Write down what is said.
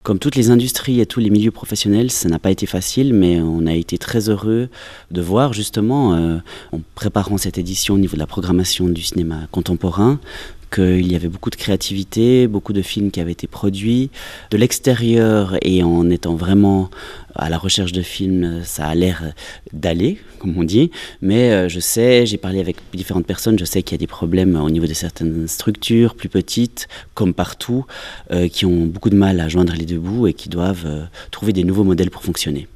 Comme toutes les industries et tous les milieux professionnels, ça n'a pas été facile, mais on a été très heureux de voir justement, en préparant cette édition au niveau de la programmation du cinéma contemporain, qu'il y avait beaucoup de créativité, beaucoup de films qui avaient été produits. De l'extérieur et en étant vraiment à la recherche de films, ça a l'air d'aller, comme on dit. Mais je sais, j'ai parlé avec différentes personnes, je sais qu'il y a des problèmes au niveau de certaines structures plus petites, comme partout, qui ont beaucoup de mal à joindre les deux bouts et qui doivent trouver des nouveaux modèles pour fonctionner.